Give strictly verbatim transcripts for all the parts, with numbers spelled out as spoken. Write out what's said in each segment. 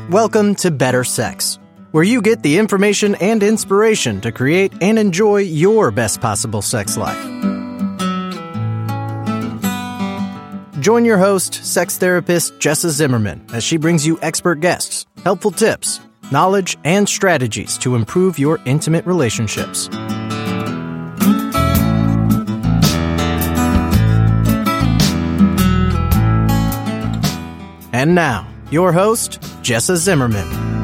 Welcome to Better Sex, where you get the information and inspiration to create and enjoy your best possible sex life. Join your host, sex therapist Jessa Zimmerman, as she brings you expert guests, helpful tips, knowledge, and strategies to improve your intimate relationships. And now, your host, Jessa Zimmerman.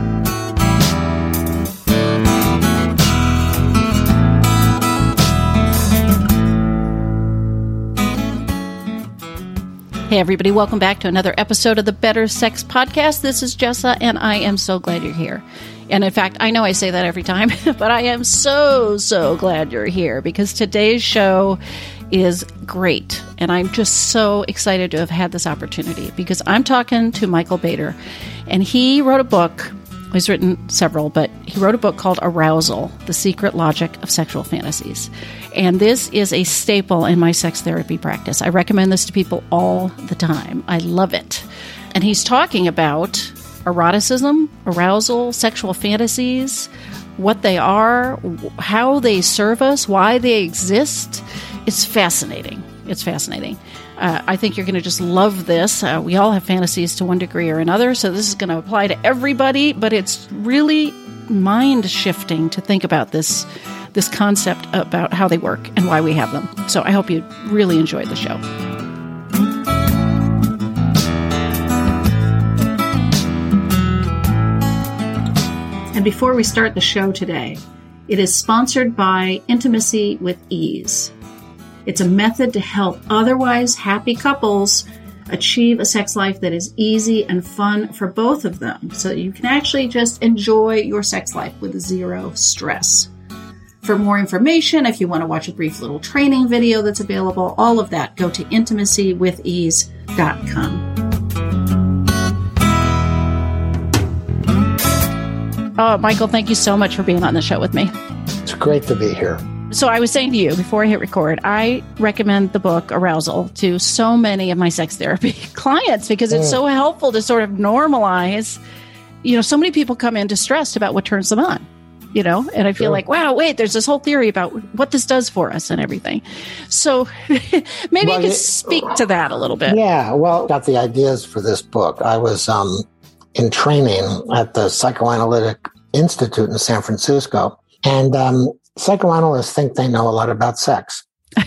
Hey everybody, welcome back to another episode of the Better Sex Podcast. This is Jessa, and I am so glad you're here. And in fact, I know I say that every time, but I am so, so glad you're here because today's show is great. And I'm just so excited to have had this opportunity because I'm talking to Michael Bader, and he wrote a book. He's written several, but he wrote a book called Arousal, The Secret Logic of Sexual Fantasies. And this is a staple in my sex therapy practice. I recommend this to people all the time. I love it. And he's talking about eroticism, arousal, sexual fantasies, what they are, how they serve us, why they exist. It's fascinating. It's fascinating. Uh, I think you're going to just love this. Uh, we all have fantasies to one degree or another, so this is going to apply to everybody, but it's really mind-shifting to think about this, this concept about how they work and why we have them. So I hope you really enjoyed the show. And before we start the show today, it is sponsored by Intimacy with Ease. It's a method to help otherwise happy couples achieve a sex life that is easy and fun for both of them, so that you can actually just enjoy your sex life with zero stress. For more information, if you want to watch a brief little training video that's available, all of that, go to intimacy with ease dot com. Oh, Michael, thank you so much for being on the show with me. It's great to be here. So I was saying to you before I hit record, I recommend the book Arousal to so many of my sex therapy clients because it's mm. so helpful to sort of normalize. You know, so many people come in distressed about what turns them on, you know, and I feel sure. like, wow, wait, there's this whole theory about what this does for us and everything. So maybe well, you could speak to that a little bit. Yeah, well, got the ideas for this book. I was um, in training at the Psychoanalytic Institute in San Francisco, and um psychoanalysts think they know a lot about sex,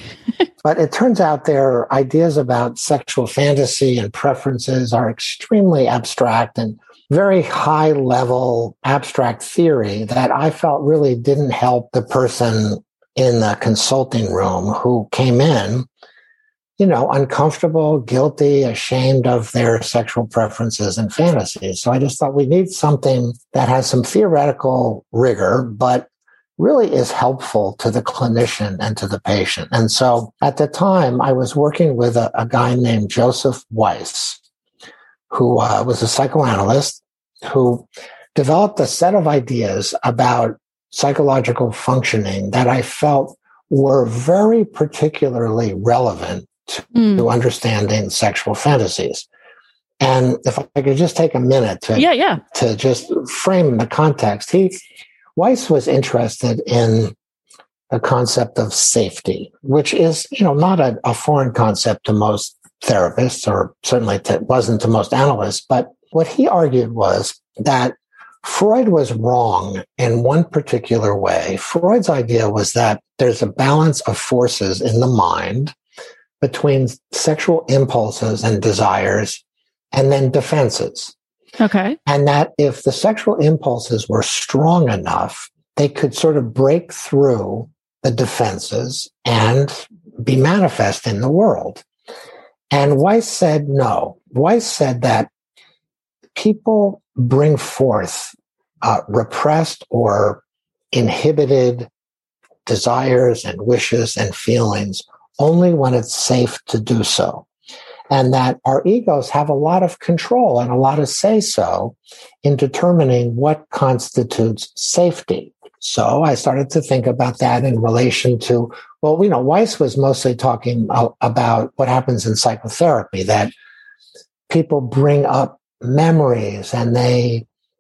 but it turns out their ideas about sexual fantasy and preferences are extremely abstract and very high level abstract theory that I felt really didn't help the person in the consulting room who came in, you know, uncomfortable, guilty, ashamed of their sexual preferences and fantasies. So I just thought we need something that has some theoretical rigor, but really is helpful to the clinician and to the patient. And so at the time, I was working with a, a guy named Joseph Weiss, who uh, was a psychoanalyst who developed a set of ideas about psychological functioning that I felt were very particularly relevant to, mm. to understanding sexual fantasies. And if I could just take a minute to, yeah, yeah. to just frame the context, he Weiss was interested in the concept of safety, which is, you know, not a, a foreign concept to most therapists, or certainly to, wasn't to most analysts. But what he argued was that Freud was wrong in one particular way. Freud's idea was that there's a balance of forces in the mind between sexual impulses and desires and then defenses. Okay. And that if the sexual impulses were strong enough, they could sort of break through the defenses and be manifest in the world. And Weiss said no. Weiss said that people bring forth uh, repressed or inhibited desires and wishes and feelings only when it's safe to do so. And that our egos have a lot of control and a lot of say-so in determining what constitutes safety. So I started to think about that in relation to, well, you know, Weiss was mostly talking about what happens in psychotherapy, that people bring up memories and they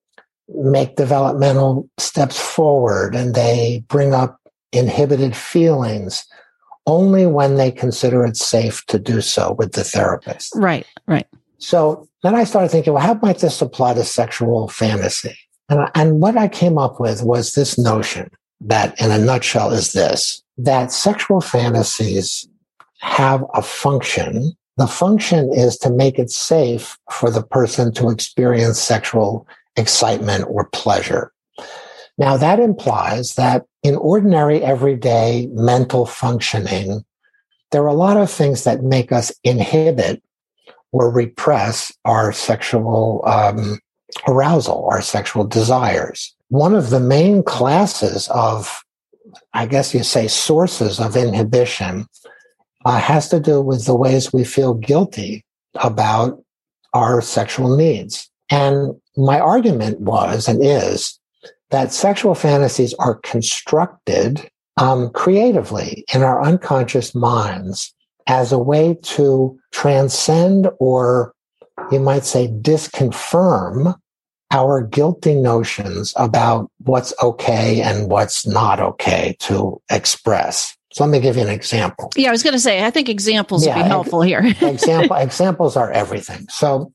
make developmental steps forward and they bring up inhibited feelings only when they consider it safe to do so with the therapist. Right, right. So then I started thinking, well, how might this apply to sexual fantasy? And, I, and what I came up with was this notion that, in a nutshell, is this, that sexual fantasies have a function. The function is to make it safe for the person to experience sexual excitement or pleasure. Now, that implies that in ordinary, everyday mental functioning, there are a lot of things that make us inhibit or repress our sexual um, arousal, our sexual desires. One of the main classes of, I guess you say, sources of inhibition uh, has to do with the ways we feel guilty about our sexual needs. And my argument was and is that sexual fantasies are constructed um, creatively in our unconscious minds as a way to transcend, or you might say disconfirm, our guilty notions about what's okay and what's not okay to express. So let me give you an example. Yeah, I was going to say, I think examples yeah, would be helpful here. example, examples are everything. So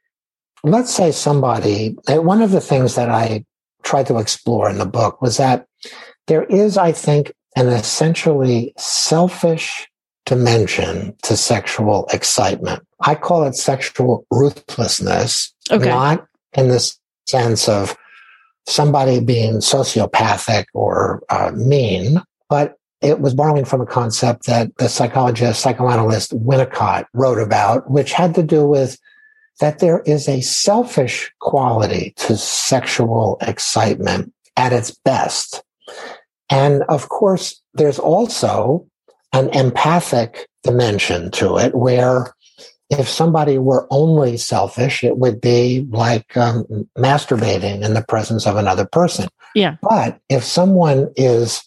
let's say somebody, one of the things that I tried to explore in the book was that there is, I think, an essentially selfish dimension to sexual excitement. I call it sexual ruthlessness, okay. Not in the sense of somebody being sociopathic or uh, mean, but it was borrowing from a concept that the psychologist, psychoanalyst Winnicott wrote about, which had to do with that there is a selfish quality to sexual excitement at its best. And of course, there's also an empathic dimension to it where if somebody were only selfish, it would be like um, masturbating in the presence of another person. Yeah. But if someone is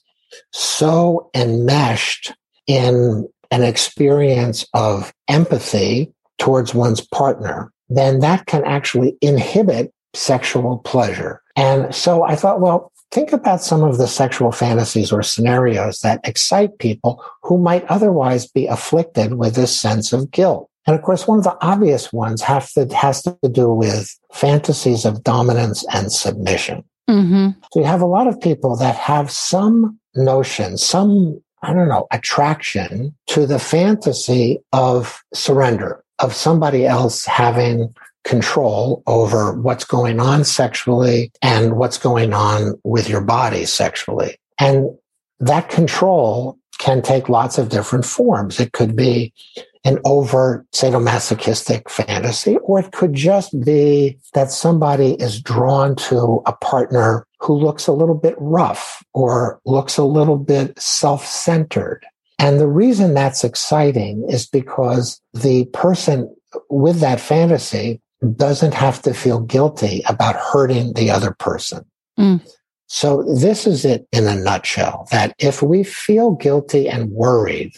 so enmeshed in an experience of empathy towards one's partner, then that can actually inhibit sexual pleasure. And so I thought, well, think about some of the sexual fantasies or scenarios that excite people who might otherwise be afflicted with this sense of guilt. And of course, one of the obvious ones have to, has to do with fantasies of dominance and submission. Mm-hmm. So you have a lot of people that have some notion, some, I don't know, attraction to the fantasy of surrender, of somebody else having control over what's going on sexually and what's going on with your body sexually. And that control can take lots of different forms. It could be an overt sadomasochistic fantasy, or it could just be that somebody is drawn to a partner who looks a little bit rough or looks a little bit self-centered. And the reason that's exciting is because the person with that fantasy doesn't have to feel guilty about hurting the other person. Mm. So this is it in a nutshell, that if we feel guilty and worried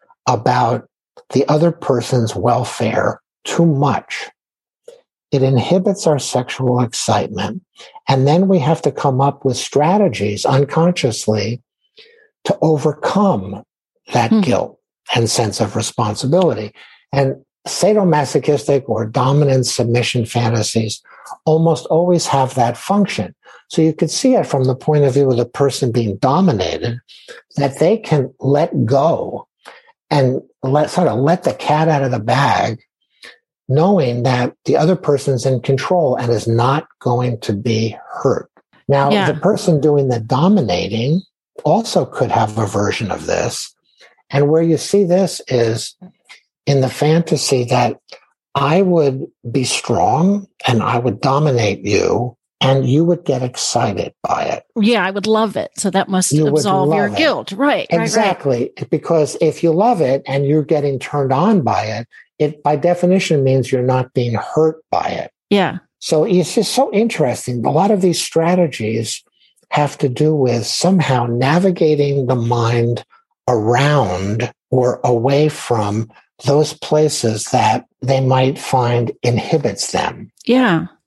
about the other person's welfare too much, it inhibits our sexual excitement. And then we have to come up with strategies unconsciously to overcome that mm. guilt and sense of responsibility. And sadomasochistic or dominant submission fantasies almost always have that function. So you could see it from the point of view of the person being dominated, that they can let go and let sort of let the cat out of the bag, knowing that the other person's in control and is not going to be hurt. Now, yeah. the person doing the dominating also could have a version of this. And where you see this is in the fantasy that I would be strong and I would dominate you and you would get excited by it. Yeah, I would love it. So that must you absolve your it. guilt. Right. Exactly. Right, right. Because if you love it and you're getting turned on by it, it by definition means you're not being hurt by it. Yeah. So it's just so interesting. A lot of these strategies have to do with somehow navigating the mind around or away from those places that they might find inhibits them. Yeah.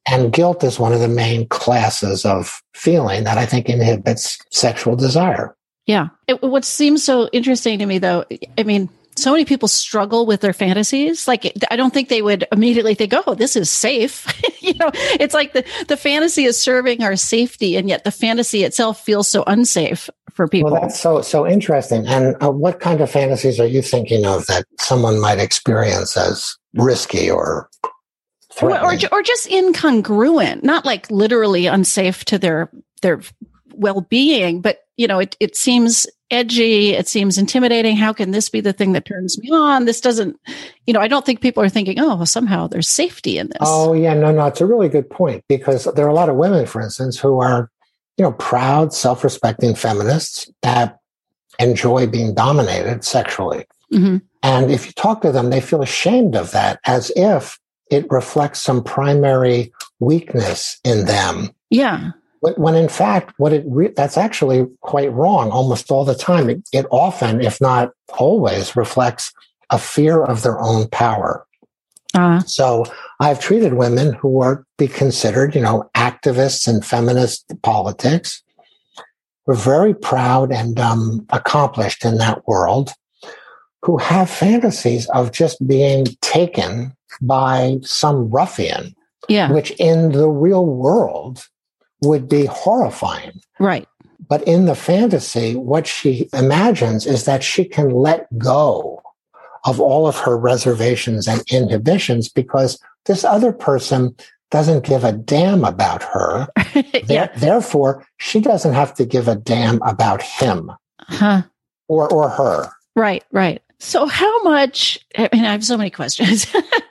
And guilt is one of the main classes of feeling that I think inhibits sexual desire. Yeah. It, what seems so interesting to me, though, I mean, so many people struggle with their fantasies. Like, I don't think they would immediately think, oh, this is safe. You know, it's like the, the fantasy is serving our safety, and yet the fantasy itself feels so unsafe for people. Well, that's so, so interesting. And uh, what kind of fantasies are you thinking of that someone might experience as risky or or, or, or just incongruent, not like literally unsafe to their, their well-being, but, you know, it, it seems edgy. It seems intimidating. How can this be the thing that turns me on? This doesn't, you know, I don't think people are thinking, oh, well, somehow there's safety in this. Oh, yeah, no, no. It's a really good point, because there are a lot of women, for instance, who are, you know, proud, self-respecting feminists that enjoy being dominated sexually. Mm-hmm. And if you talk to them, they feel ashamed of that, as if it reflects some primary weakness in them. Yeah. When in fact, what it re- that's actually quite wrong almost all the time. It, it often, if not always, reflects a fear of their own power. Uh, so I've treated women who are be considered, you know, activists in feminist politics. We're very proud and um, accomplished in that world, who have fantasies of just being taken by some ruffian, yeah. which in the real world would be horrifying. Right. But in the fantasy, what she imagines is that she can let go of all of her reservations and inhibitions because this other person doesn't give a damn about her. yeah. There, therefore, she doesn't have to give a damn about him huh. or, or her. Right, right. So how much, I mean, I have so many questions.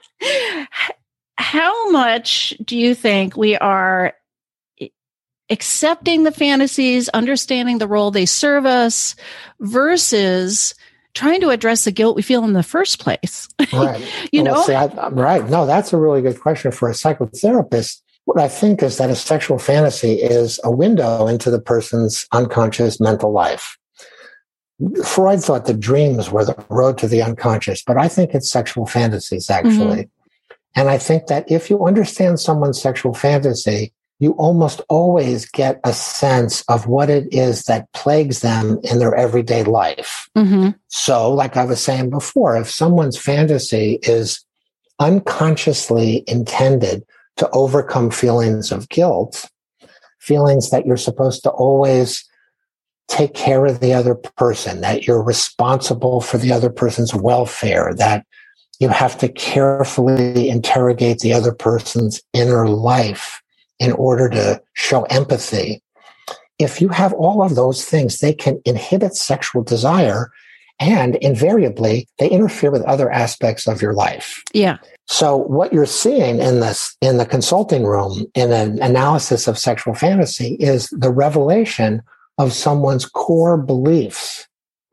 How much do you think we are accepting the fantasies, understanding the role they serve us, versus trying to address the guilt we feel in the first place? Right. you well, know? See, I, right. No, that's a really good question for a psychotherapist. What I think is that a sexual fantasy is a window into the person's unconscious mental life. Freud thought that dreams were the road to the unconscious, but I think it's sexual fantasies, actually. Mm-hmm. And I think that if you understand someone's sexual fantasy, you almost always get a sense of what it is that plagues them in their everyday life. Mm-hmm. So, like I was saying before, if someone's fantasy is unconsciously intended to overcome feelings of guilt, feelings that you're supposed to always take care of the other person, that you're responsible for the other person's welfare, that you have to carefully interrogate the other person's inner life in order to show empathy. If you have all of those things, they can inhibit sexual desire, and invariably they interfere with other aspects of your life. Yeah. So what you're seeing in this, in the consulting room, in an analysis of sexual fantasy, is the revelation of someone's core beliefs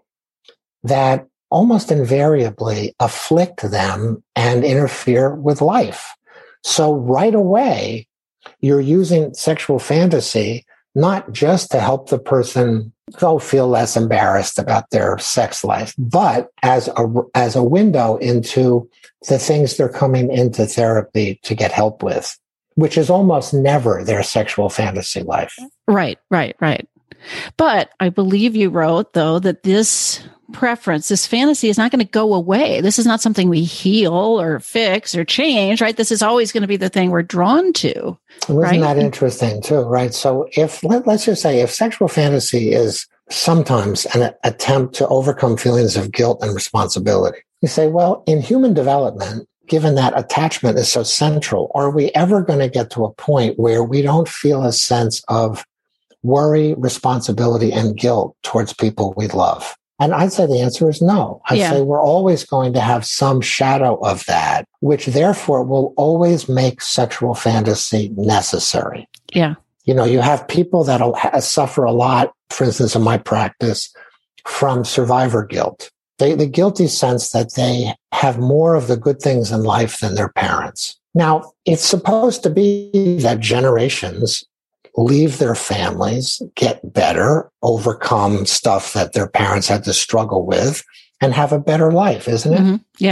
that almost invariably afflict them and interfere with life. So right away, you're using sexual fantasy not just to help the person go feel less embarrassed about their sex life, but as a, as a window into the things they're coming into therapy to get help with, which is almost never their sexual fantasy life. Right, right, right. But I believe you wrote, though, that this preference, this fantasy is not going to go away. This is not something we heal or fix or change, right? This is always going to be the thing we're drawn to. Well, right? Isn't that interesting too, right? So if, let, let's just say, if sexual fantasy is sometimes an attempt to overcome feelings of guilt and responsibility, you say, well, in human development, given that attachment is so central, are we ever going to get to a point where we don't feel a sense of worry, responsibility, and guilt towards people we love? And I'd say the answer is no. I'd yeah. say we're always going to have some shadow of that, which therefore will always make sexual fantasy necessary. Yeah. You know, you have people that ha- suffer a lot, for instance, in my practice, from survivor guilt. They, the guilty sense that they have more of the good things in life than their parents. Now, it's supposed to be that generations leave their families, get better, overcome stuff that their parents had to struggle with, and have a better life, isn't it? Mm-hmm. Yeah.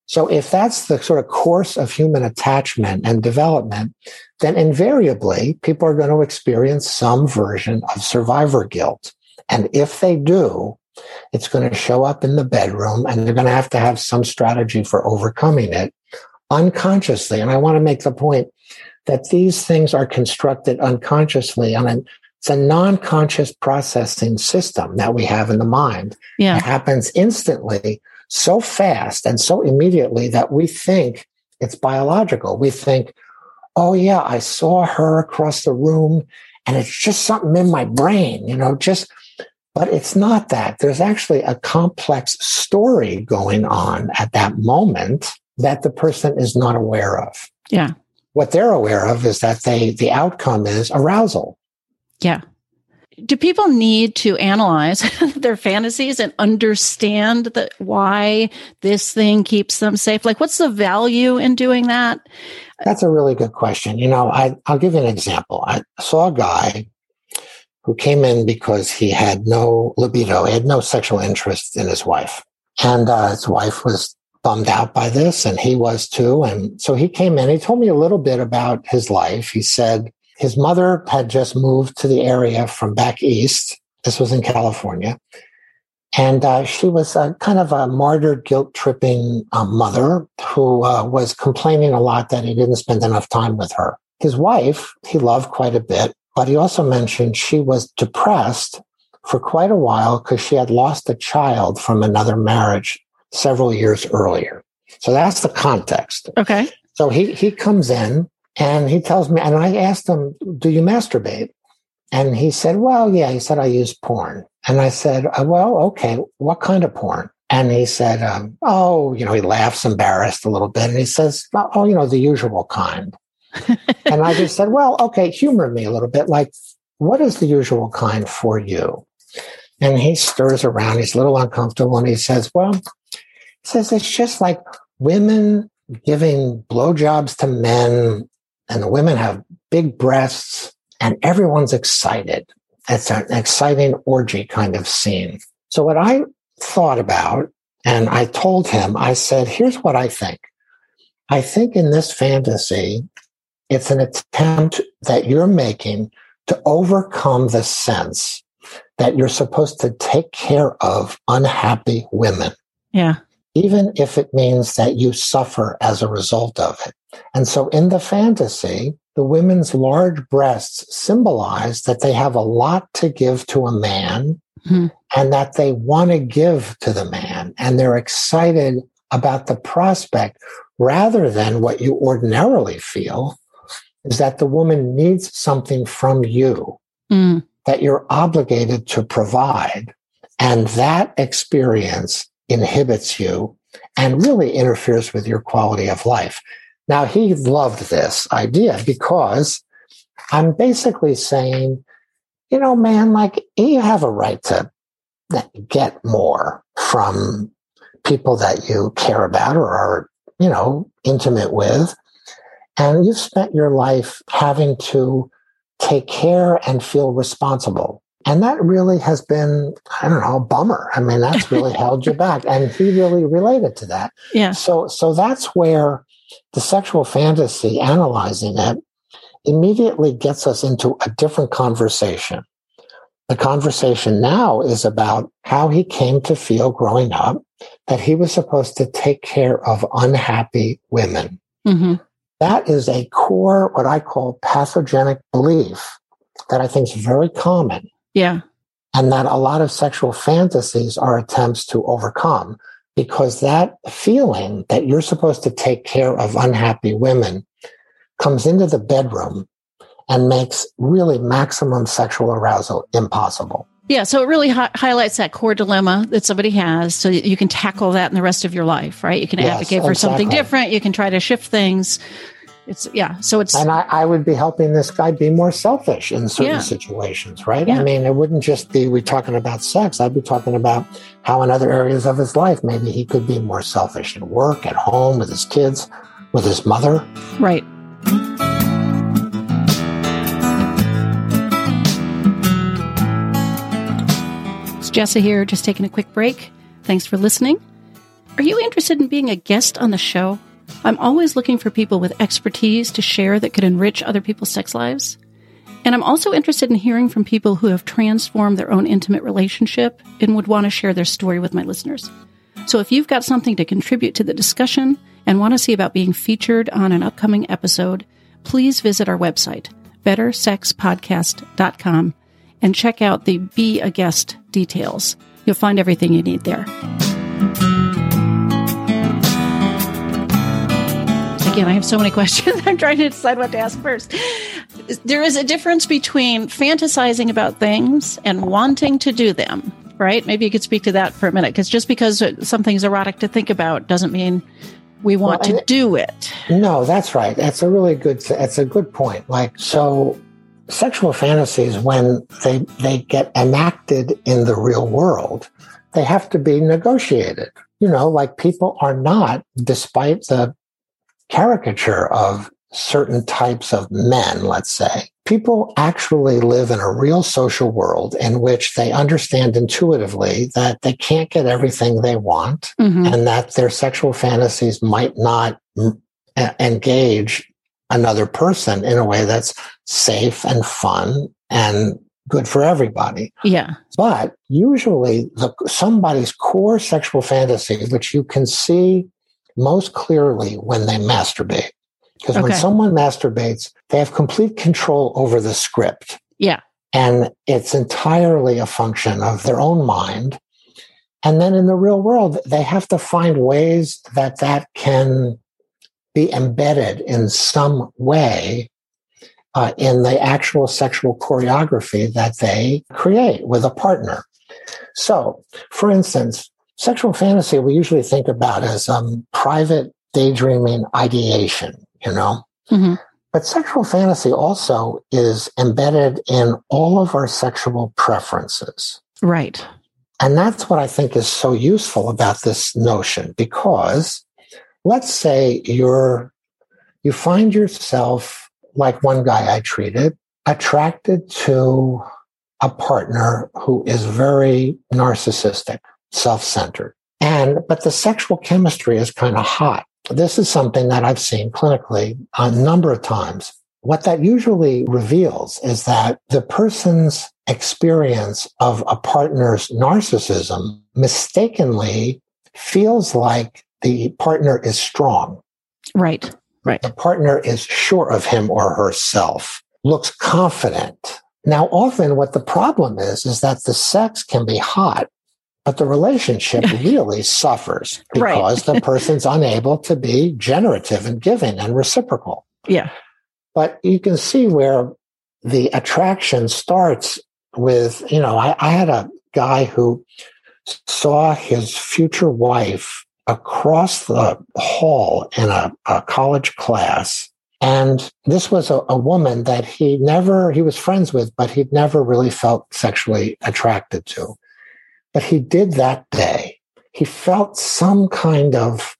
So if that's the sort of course of human attachment and development, then invariably people are going to experience some version of survivor guilt. And if they do, it's going to show up in the bedroom, and they're going to have to have some strategy for overcoming it unconsciously. And I want to make the point that these things are constructed unconsciously. I mean, it's a non-conscious processing system that we have in the mind. Yeah. It happens instantly, so fast and so immediately that we think it's biological. We think, oh yeah, I saw her across the room and it's just something in my brain, you know, just, but it's not that. There's actually a complex story going on at that moment that the person is not aware of. Yeah. What they're aware of is that they, the outcome is arousal. Yeah. Do people need to analyze their fantasies and understand that why this thing keeps them safe? Like, what's the value in doing that? That's a really good question. You know, I, I'll give you an example. I saw a guy who came in because he had no libido. He had no sexual interest in his wife. And uh, his wife was bummed out by this, and he was too. And so he came in. He told me a little bit about his life. He said his mother had just moved to the area from back east. This was in California. And uh, she was a, kind of a martyred, guilt-tripping uh, mother who uh, was complaining a lot that he didn't spend enough time with her. His wife, he loved quite a bit, but he also mentioned she was depressed for quite a while because she had lost a child from another marriage several years earlier. So that's the context. Okay. So he, he comes in and he tells me, and I asked him, do you masturbate? And he said, well, yeah, he said, I use porn. And I said, well, okay, what kind of porn? And he said, um, oh, you know, he laughs embarrassed a little bit. And he says, oh, you know, the usual kind. And I just said, well, okay, humor me a little bit. Like, what is the usual kind for you? And he stirs around. He's a little uncomfortable. And he says, well, he says, it's just like women giving blowjobs to men, and the women have big breasts, and everyone's excited. It's an exciting orgy kind of scene. So what I thought about, and I told him, I said, here's what I think. I think in this fantasy, it's an attempt that you're making to overcome the sense that you're supposed to take care of unhappy women. Yeah. Even if it means that you suffer as a result of it. And so in the fantasy, the women's large breasts symbolize that they have a lot to give to a man, mm-hmm. and that they want to give to the man. And they're excited about the prospect rather than what you ordinarily feel is that the woman needs something from you mm. that you're obligated to provide. And that experience inhibits you and really interferes with your quality of life. Now, he loved this idea because I'm basically saying, you know, man, like, you have a right to get more from people that you care about or are, you know, intimate with. And you've spent your life having to take care and feel responsible. And that really has been, I don't know, a bummer. I mean, that's really held you back. And he really related to that. Yeah. So, so that's where the sexual fantasy, analyzing it, immediately gets us into a different conversation. The conversation now is about how he came to feel growing up that he was supposed to take care of unhappy women. Mm-hmm. That is a core, what I call pathogenic belief that I think is very common. Yeah. And that a lot of sexual fantasies are attempts to overcome, because that feeling that you're supposed to take care of unhappy women comes into the bedroom and makes really maximum sexual arousal impossible. Yeah, so it really hi- highlights that core dilemma that somebody has so that you can tackle that in the rest of your life, right? You can yes, advocate for exactly. something different. You can try to shift things. It's yeah, so it's and I, I would be helping this guy be more selfish in certain yeah. situations, right? Yeah. I mean, it wouldn't just be we talking about sex. I'd be talking about how in other areas of his life maybe he could be more selfish at work, at home, with his kids, with his mother. Right. It's Jessa here, just taking a quick break. Thanks for listening. Are you interested in being a guest on the show? I'm always looking for people with expertise to share that could enrich other people's sex lives. And I'm also interested in hearing from people who have transformed their own intimate relationship and would want to share their story with my listeners. So if you've got something to contribute to the discussion and want to see about being featured on an upcoming episode, please visit our website, better sex podcast dot com, and check out the Be a Guest details. You'll find everything you need there. Again, I have so many questions. I'm trying to decide what to ask first. There is a difference between fantasizing about things and wanting to do them, right? Maybe you could speak to that for a minute, because just because something's erotic to think about doesn't mean we want well, to do it. No, that's right. That's a really good, that's a good point. Like, so sexual fantasies, when they, they get enacted in the real world, they have to be negotiated. You know, like people are not, despite the caricature of certain types of men, let's say, people actually live in a real social world in which they understand intuitively that they can't get everything they want, mm-hmm. and that their sexual fantasies might not m- engage another person in a way that's safe and fun and good for everybody. Yeah. But usually the, somebody's core sexual fantasy, which you can see most clearly when they masturbate. Because okay. when someone masturbates, they have complete control over the script. Yeah. And it's entirely a function of their own mind. And then in the real world, they have to find ways that that can be embedded in some way uh, in the actual sexual choreography that they create with a partner. So, for instance, sexual fantasy we usually think about as um, private daydreaming ideation, you know? Mm-hmm. But sexual fantasy also is embedded in all of our sexual preferences. Right. And that's what I think is so useful about this notion, because let's say you're, you find yourself, like one guy I treated, attracted to a partner who is very narcissistic, self-centered. And, but the sexual chemistry is kind of hot. This is something that I've seen clinically a number of times. What that usually reveals is that the person's experience of a partner's narcissism mistakenly feels like the partner is strong. Right, right. The partner is sure of him or herself, looks confident. Now, often what the problem is, is that the sex can be hot, but the relationship really suffers because right. the person's unable to be generative and giving and reciprocal. Yeah. But you can see where the attraction starts with, you know, I, I had a guy who saw his future wife across the hall in a, a college class. And this was a, a woman that he never, he was friends with, but he'd never really felt sexually attracted to. But he did that day. He felt some kind of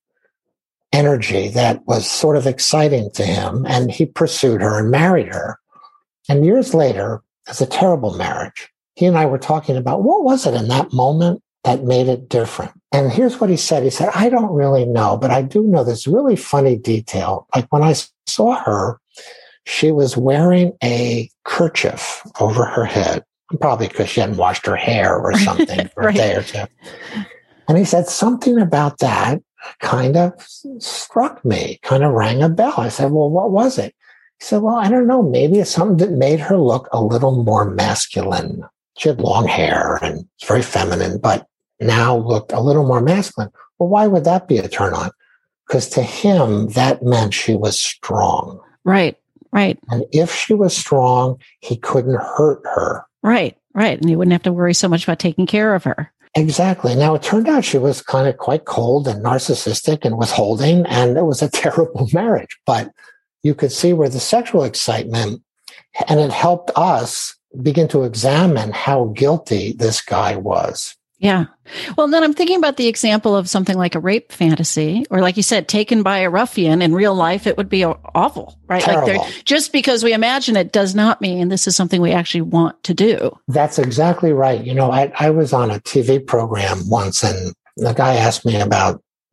energy that was sort of exciting to him, and he pursued her and married her. And years later, it's a terrible marriage. He and I were talking about what was it in that moment that made it different. And here's what he said. He said, I don't really know, but I do know this really funny detail. Like when I saw her, she was wearing a kerchief over her head, probably because she hadn't washed her hair or something for right. a day or two. And he said, something about that kind of struck me, kind of rang a bell. I said, well, what was it? He said, well, I don't know. Maybe it's something that made her look a little more masculine. She had long hair and it's very feminine, but now looked a little more masculine. Well, why would that be a turn on? Because to him, that meant she was strong. Right, right. And if she was strong, he couldn't hurt her. Right, right. And you wouldn't have to worry so much about taking care of her. Exactly. Now, it turned out she was kind of quite cold and narcissistic and withholding, and it was a terrible marriage. But you could see where the sexual excitement, and it helped us begin to examine how guilty this guy was. Yeah. Well, then I'm thinking about the example of something like a rape fantasy, or like you said, taken by a ruffian. In real life, it would be awful, right? Terrible. Like just because we imagine it does not mean this is something we actually want to do. That's exactly right. You know, I, I was on a T V program once, and the guy asked me about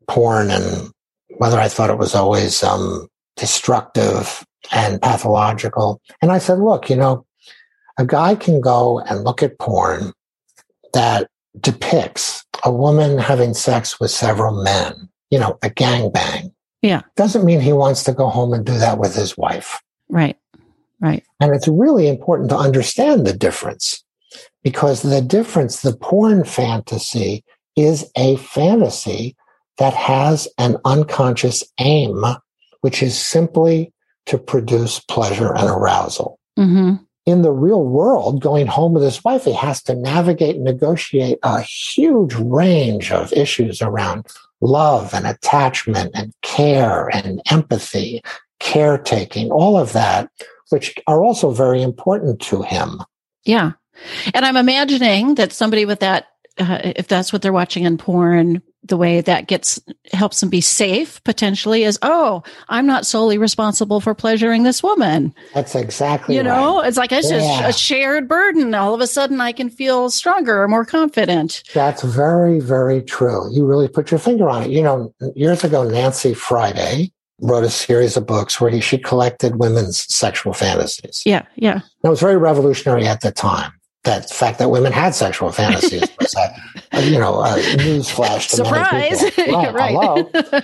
porn and whether I thought it was always um, destructive and pathological. And I said, look, you know, a guy can go and look at porn that depicts a woman having sex with several men, you know, a gangbang. Yeah. Doesn't mean he wants to go home and do that with his wife. Right. Right. And it's really important to understand the difference, because the difference, the porn fantasy is a fantasy that has an unconscious aim, which is simply to produce pleasure and arousal. Mm-hmm. In the real world, going home with his wife, he has to navigate and negotiate a huge range of issues around love and attachment and care and empathy, caretaking, all of that, which are also very important to him. Yeah. And I'm imagining that somebody with that, uh, if that's what they're watching in porn, the way that gets helps them be safe potentially is, oh, I'm not solely responsible for pleasuring this woman. That's exactly you right. know, it's like it's Yeah. just a shared burden. All of a sudden I can feel stronger or more confident. That's very, very true. You really put your finger on it. You know, years ago, Nancy Friday wrote a series of books where he, she collected women's sexual fantasies. Yeah. Yeah. That was very revolutionary at the time. That fact that women had sexual fantasies was a, you know, a newsflash to Surprise. many people. Right. Right. Hello.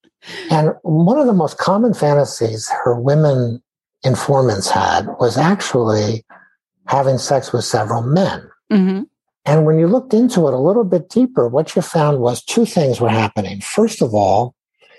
And one of the most common fantasies her women informants had was actually having sex with several men. Mm-hmm. And when you looked into it a little bit deeper, what you found was two things were happening. First of all,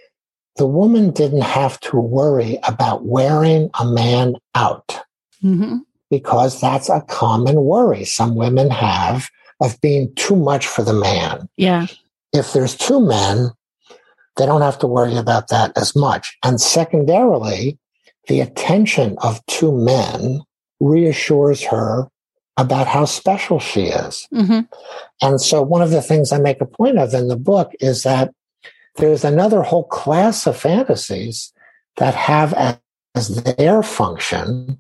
the woman didn't have to worry about wearing a man out. Mm-hmm. Because that's a common worry some women have of being too much for the man. Yeah. If there's two men, they don't have to worry about that as much. And secondarily, the attention of two men reassures her about how special she is. Mm-hmm. And so one of the things I make a point of in the book is that there's another whole class of fantasies that have as their function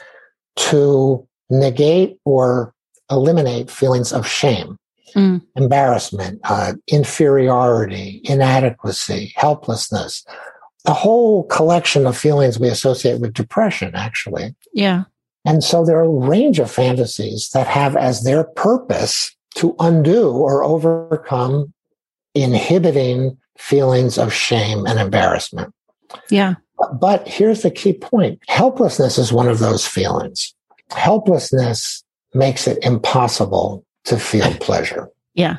to negate or eliminate feelings of shame, mm. embarrassment, uh, inferiority, inadequacy, helplessness, a whole collection of feelings we associate with depression, actually. Yeah. And so there are a range of fantasies that have as their purpose to undo or overcome inhibiting feelings of shame and embarrassment. Yeah. But here's the key point. Helplessness is one of those feelings. Helplessness makes it impossible to feel pleasure. Yeah.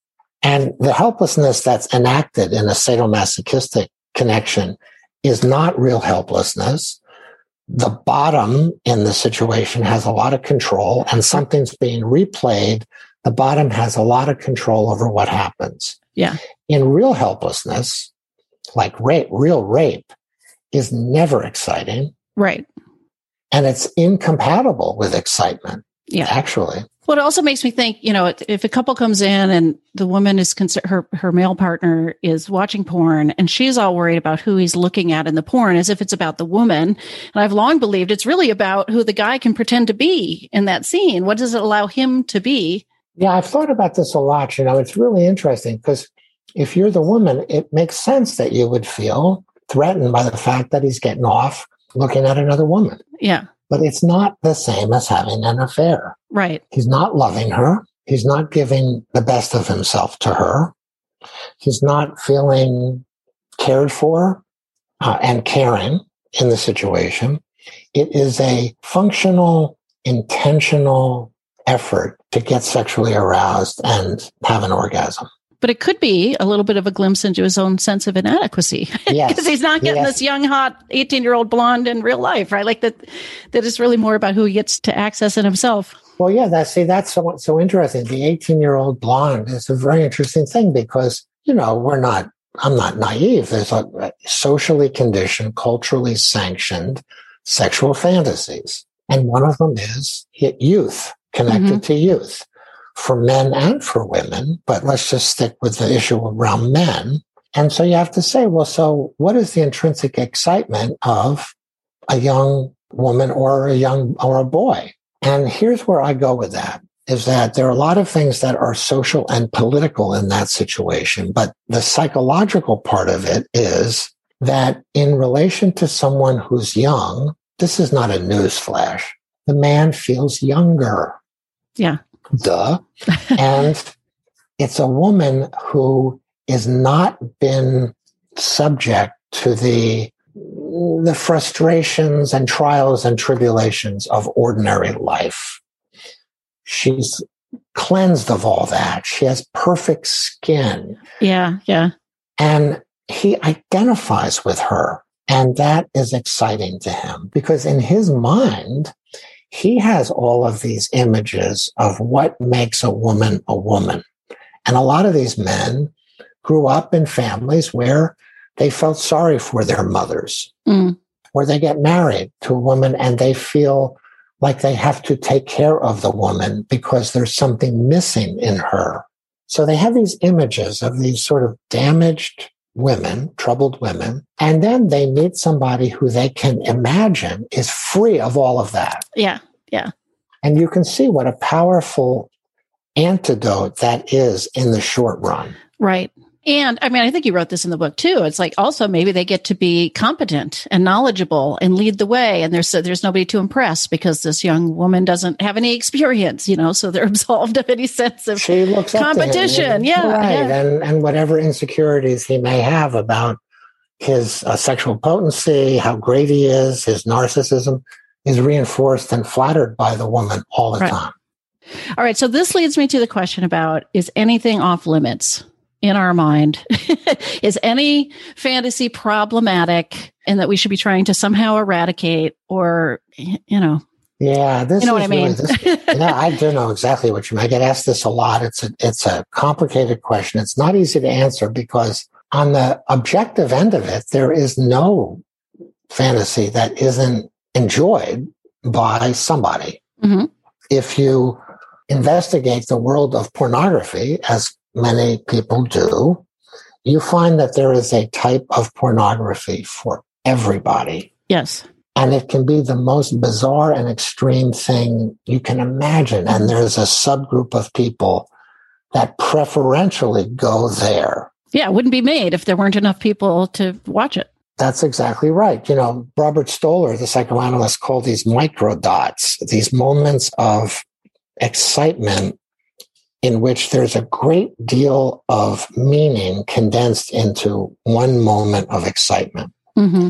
And the helplessness that's enacted in a sadomasochistic connection is not real helplessness. The bottom in the situation has a lot of control, and something's being replayed. The bottom has a lot of control over what happens. Yeah. In real helplessness, like rape, real rape is never exciting. Right. And it's incompatible with excitement. Yeah. Actually. Well, it also makes me think, you know, if a couple comes in and the woman is concerned, her, her male partner is watching porn and she's all worried about who he's looking at in the porn as if it's about the woman. And I've long believed it's really about who the guy can pretend to be in that scene. What does it allow him to be? Yeah, I've thought about this a lot. You know, it's really interesting because if you're the woman, it makes sense that you would feel threatened by the fact that he's getting off looking at another woman. Yeah. But it's not the same as having an affair. Right. He's not loving her. He's not giving the best of himself to her. He's not feeling cared for uh, and caring in the situation. It is a functional, intentional effort to get sexually aroused and have an orgasm. But it could be a little bit of a glimpse into his own sense of inadequacy. Because Yes. he's not getting Yes. this young, hot eighteen-year-old blonde in real life, right? Like that, that is really more about who he gets to access in himself. Well, yeah, that's, see, that's so, so interesting. The eighteen-year-old blonde is a very interesting thing because, you know, we're not, I'm not naive. There's a, a socially conditioned, culturally sanctioned sexual fantasies. And one of them is youth, connected mm-hmm. to youth. For men and for women, but let's just stick with the issue around men. And so you have to say, well, so what is the intrinsic excitement of a young woman or a young or a boy? And here's where I go with that. is that there are a lot of things that are social and political in that situation. But the psychological part of it is that in relation to someone who's young, this is not a news flash. The man feels younger. Yeah. Duh. And it's a woman who has not been subject to the the frustrations and trials and tribulations of ordinary life. She's cleansed of all that. She has perfect skin. Yeah, yeah. And he identifies with her. And that is exciting to him because in his mind, he has all of these images of what makes a woman a woman. And a lot of these men grew up in families where they felt sorry for their mothers, mm. or they get married to a woman and they feel like they have to take care of the woman because there's something missing in her. So they have these images of these sort of damaged women, troubled women, and then they meet somebody who they can imagine is free of all of that. Yeah, yeah. And you can see what a powerful antidote that is in the short run. Right. And I mean, I think you wrote this in the book too. It's like also maybe they get to be competent and knowledgeable and lead the way. And there's there's nobody to impress because this young woman doesn't have any experience, you know, so they're absolved of any sense of she looks competition. Up to him. Yeah, right. yeah. And, and whatever insecurities he may have about his uh, sexual potency, how great he is, his narcissism is reinforced and flattered by the woman all the right. time. All right. So this leads me to the question about, is anything off limits in our mind? Is any fantasy problematic and that we should be trying to somehow eradicate or, you know? Yeah, this you know is what I mean? Really, this, yeah, I do know exactly what you mean. I get asked this a lot. It's a, it's a complicated question. It's not easy to answer because on the objective end of it, there is no fantasy that isn't enjoyed by somebody. Mm-hmm. If you investigate the world of pornography, as many people do, you find that there is a type of pornography for everybody. Yes. And it can be the most bizarre and extreme thing you can imagine. And there's a subgroup of people that preferentially go there. Yeah, it wouldn't be made if there weren't enough people to watch it. That's exactly right. You know, Robert Stoller, the psychoanalyst, called these microdots, these moments of excitement in which there's a great deal of meaning condensed into one moment of excitement. Mm-hmm.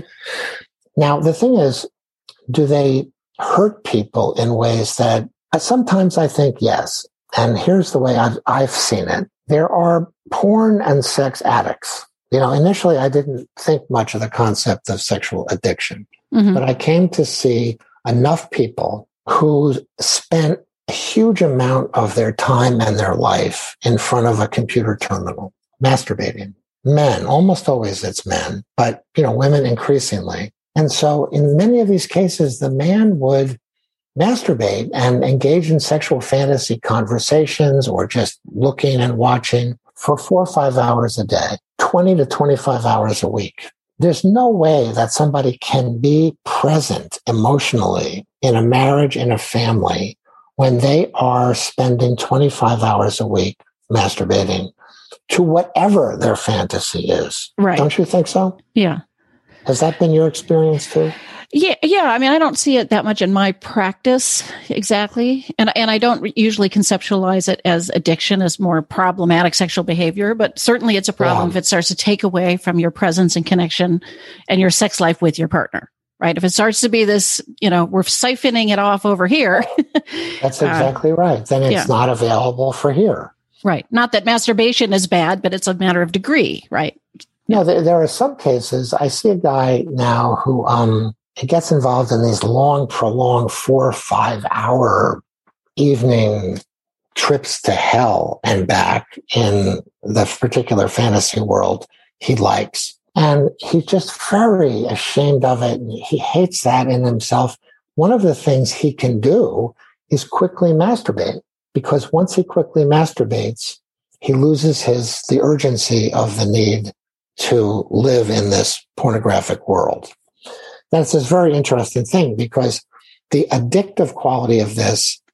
Now, the thing is, do they hurt people in ways that sometimes I think yes. And here's the way I've, I've seen it. There are porn and sex addicts. You know, initially I didn't think much of the concept of sexual addiction, mm-hmm. but I came to see enough people who spent a huge amount of their time and their life in front of a computer terminal, masturbating. Men, almost always it's men, but, you know, women increasingly. And so in many of these cases, the man would masturbate and engage in sexual fantasy conversations or just looking and watching for four or five hours a day, twenty to twenty-five hours a week. There's no way that somebody can be present emotionally in a marriage, in a family, when they are spending twenty-five hours a week masturbating to whatever their fantasy is. Right. Don't you think so? Yeah. Has that been your experience too? Yeah, yeah. I mean, I don't see it that much in my practice exactly, and and I don't usually conceptualize it as addiction, as more problematic sexual behavior. But certainly, it's a problem yeah. if it starts to take away from your presence and connection and your sex life with your partner. Right? If it starts to be this, you know, we're siphoning it off over here. That's exactly uh, right. Then it's yeah. not available for here. Right. Not that masturbation is bad, but it's a matter of degree, right? No, there, there are some cases. I see a guy now who um he gets involved in these long, prolonged four or five hour evening trips to hell and back in the particular fantasy world he likes. And he's just very ashamed of it. And he hates that in himself. One of the things he can do is quickly masturbate, because once he quickly masturbates, he loses his, the urgency of the need to live in this pornographic world. That's this very interesting thing, because the addictive quality of this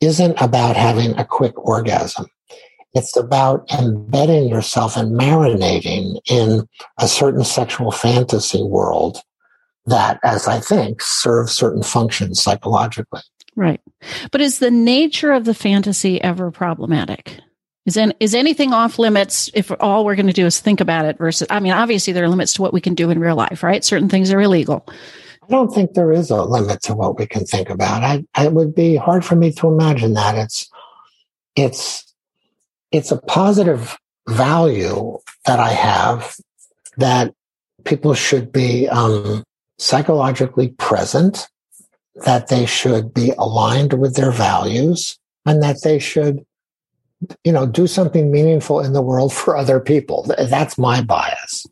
isn't about having a quick orgasm. It's about embedding yourself and marinating in a certain sexual fantasy world that, as I think, serves certain functions psychologically. Right. But is the nature of the fantasy ever problematic? Is, an, is anything off limits if all we're going to do is think about it versus, I mean, obviously there are limits to what we can do in real life, right? Certain things are illegal. I don't think there is a limit to what we can think about. I, it would be hard for me to imagine that. It's, it's, it's a positive value that I have that people should be um, psychologically present, that they should be aligned with their values, and that they should, you know, do something meaningful in the world for other people. That's my bias.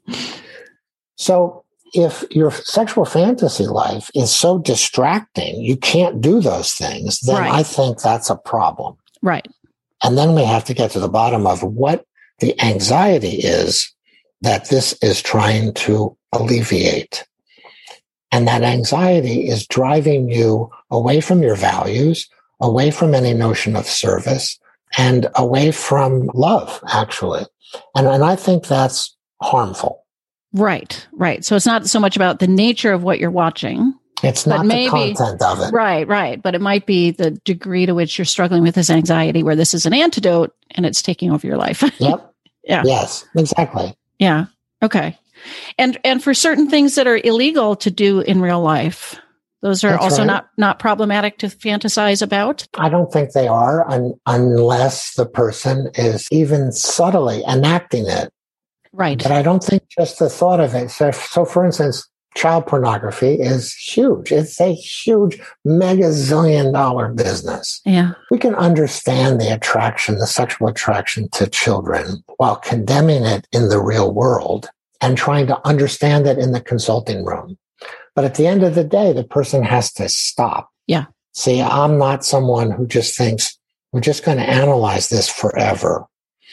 So if your sexual fantasy life is so distracting, you can't do those things, then right. I think that's a problem. Right. And then we have to get to the bottom of what the anxiety is that this is trying to alleviate. And that anxiety is driving you away from your values, away from any notion of service, and away from love, actually. And, and I think that's harmful. Right, right. So it's not so much about the nature of what you're watching. It's not maybe, the content of it. Right, right. But it might be the degree to which you're struggling with this anxiety where this is an antidote and it's taking over your life. Yep. Yeah. Yes, exactly. Yeah. Okay. And and for certain things that are illegal to do in real life, those are That's also right. not, not problematic to fantasize about? I don't think they are un, unless the person is even subtly enacting it. Right. But I don't think just the thought of it. So, so for instance, child pornography is huge. It's a huge mega zillion dollar business. Yeah. We can understand the attraction, the sexual attraction to children while condemning it in the real world and trying to understand it in the consulting room. But at the end of the day, the person has to stop. Yeah. See, I'm not someone who just thinks we're just going to analyze this forever.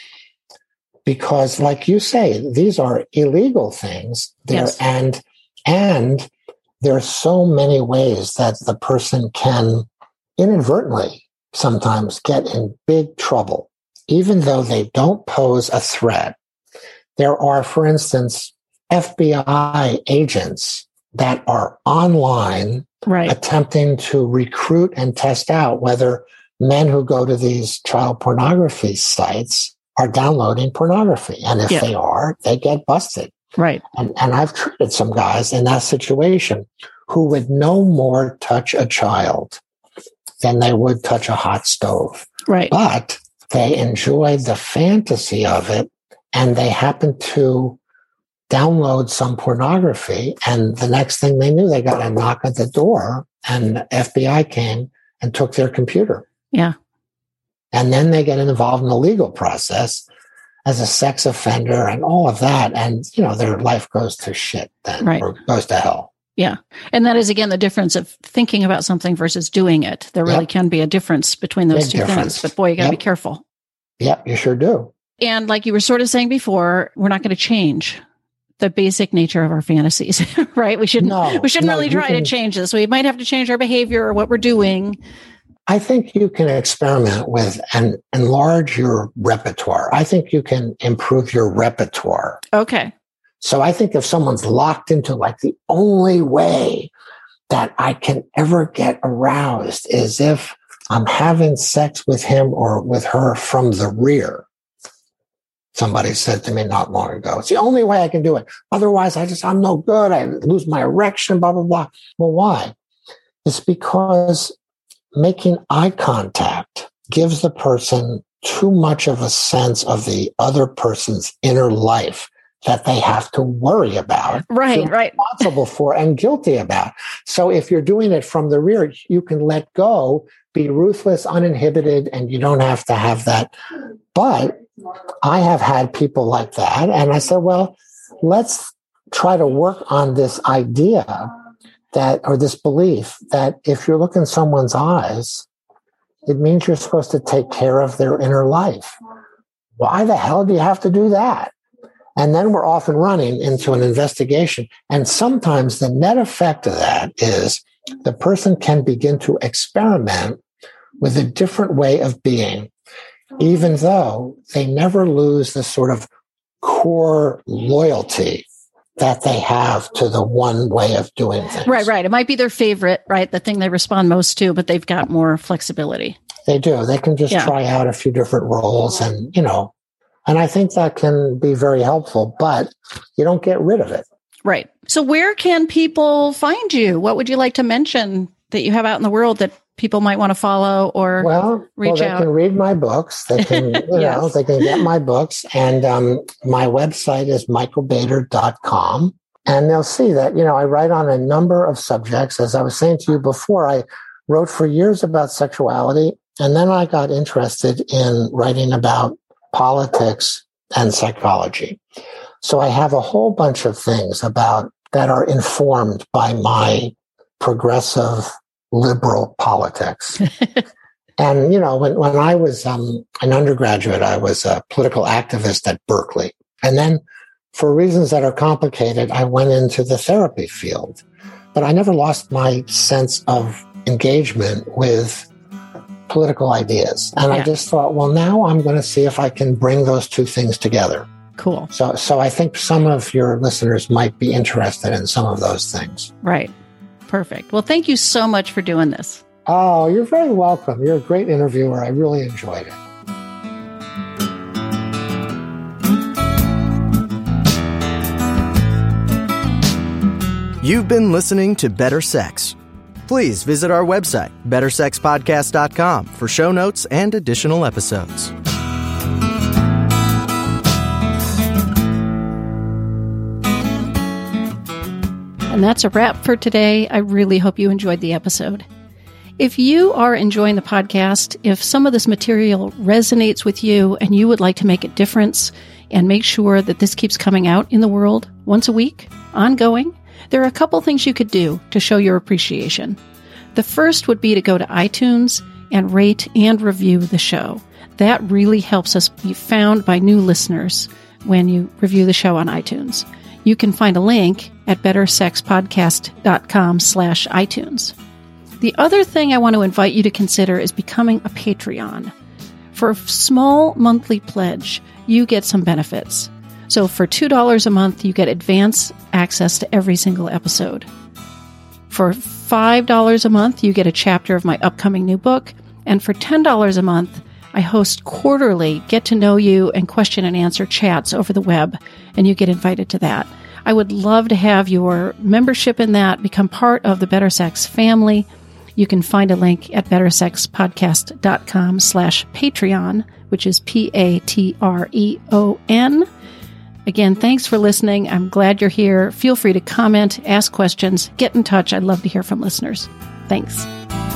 Because like you say, these are illegal things. Yes. And And there are so many ways that the person can inadvertently sometimes get in big trouble, even though they don't pose a threat. There are, for instance, F B I agents that are online right. attempting to recruit and test out whether men who go to these child pornography sites are downloading pornography. And if yeah. they are, they get busted. Right. And, and I've treated some guys in that situation who would no more touch a child than they would touch a hot stove. Right. But they enjoy the fantasy of it, and they happen to download some pornography. And the next thing they knew, they got a knock at the door, and the F B I came and took their computer. Yeah. And then they get involved in the legal process as a sex offender and all of that. And, you know, their life goes to shit then, right. or goes to hell. Yeah. And that is, again, the difference of thinking about something versus doing it. There really yep. can be a difference between those Big two difference. things. But boy, you got to yep. be careful. Yep, you sure do. And like you were sort of saying before, we're not going to change the basic nature of our fantasies, right? We shouldn't, no, we shouldn't no, really try can, to change this. We might have to change our behavior or what we're doing. I think you can experiment with and enlarge your repertoire. I think you can improve your repertoire. Okay. So I think if someone's locked into like the only way that I can ever get aroused is if I'm having sex with him or with her from the rear. Somebody said to me not long ago, it's the only way I can do it. Otherwise, I just, I'm no good. I lose my erection, blah, blah, blah. Well, why? It's because making eye contact gives the person too much of a sense of the other person's inner life that they have to worry about. Right, right. Responsible for and guilty about. So if you're doing it from the rear, you can let go, be ruthless, uninhibited, and you don't have to have that. But I have had people like that. And I said, well, let's try to work on this idea that, or this belief that if you look in someone's eyes, it means you're supposed to take care of their inner life. Why the hell do you have to do that? And then we're off and running into an investigation. And sometimes the net effect of that is the person can begin to experiment with a different way of being, even though they never lose the sort of core loyalty that they have to the one way of doing things. Right, right. It might be their favorite, right? The thing they respond most to, but they've got more flexibility. They do. They can just Yeah. try out a few different roles and, you know, and I think that can be very helpful, but you don't get rid of it. Right. So where can people find you? What would you like to mention that you have out in the world that people might want to follow or well, reach well, they out? can read my books. They can, you Yes. know, they can get my books. And um, my website is michael bader dot com. And they'll see that, you know, I write on a number of subjects. As I was saying to you before, I wrote for years about sexuality. And then I got interested in writing about politics and psychology. So I have a whole bunch of things about that are informed by my progressive liberal politics. And, you know, when, when I was um, an undergraduate, I was a political activist at Berkeley. And then for reasons that are complicated, I went into the therapy field. But I never lost my sense of engagement with political ideas. And Yeah. I just thought, well, now I'm going to see if I can bring those two things together. Cool. So, so I think some of your listeners might be interested in some of those things. Right. Perfect. Well, thank you so much for doing this. Oh, you're very welcome. You're a great interviewer. I really enjoyed it. You've been listening to Better Sex. Please visit our website, better sex podcast dot com, for show notes and additional episodes. And that's a wrap for today. I really hope you enjoyed the episode. If you are enjoying the podcast, if some of this material resonates with you and you would like to make a difference and make sure that this keeps coming out in the world once a week, ongoing, there are a couple things you could do to show your appreciation. The first would be to go to iTunes and rate and review the show. That really helps us be found by new listeners when you review the show on iTunes. You can find a link at better sex podcast dot com slash iTunes. The other thing I want to invite you to consider is becoming a Patreon. For a small monthly pledge, you get some benefits. So for two dollars a month, you get advance access to every single episode. For five dollars a month, you get a chapter of my upcoming new book. And for ten dollars a month, I host quarterly get-to-know-you and question-and-answer chats over the web, and you get invited to that. I would love to have your membership in that, become part of the Better Sex family. You can find a link at better sex podcast dot com slash Patreon, which is P A T R E O N. Again, thanks for listening. I'm glad you're here. Feel free to comment, ask questions, get in touch. I'd love to hear from listeners. Thanks.